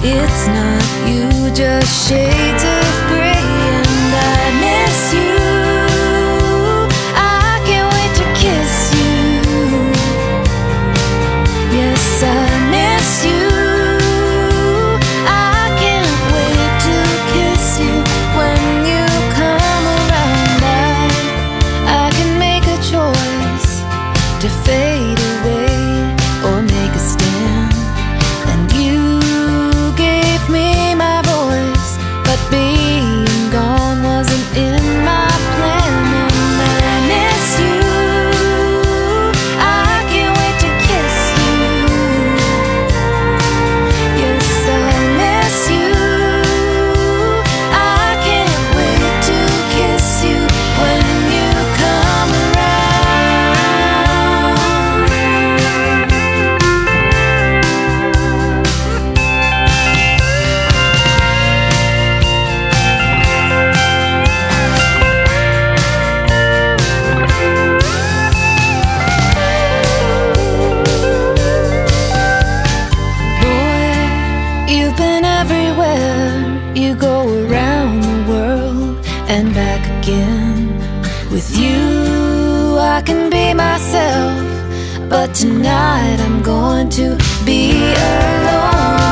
It's not you, just shades of gray, and I miss you. I can't wait to kiss you. Yes, I miss you. I can't wait to kiss you. When you come around, I can make a choice to fade away or make a stand. And you gave me my voice, but being gone wasn't in my plan. And I miss you. I can't wait to kiss you. Yes, I miss you. I can't wait to kiss you when you come around. Boy, you've been everywhere. You go around the world and back again. With you, I can be myself, but tonight I'm going to be alone.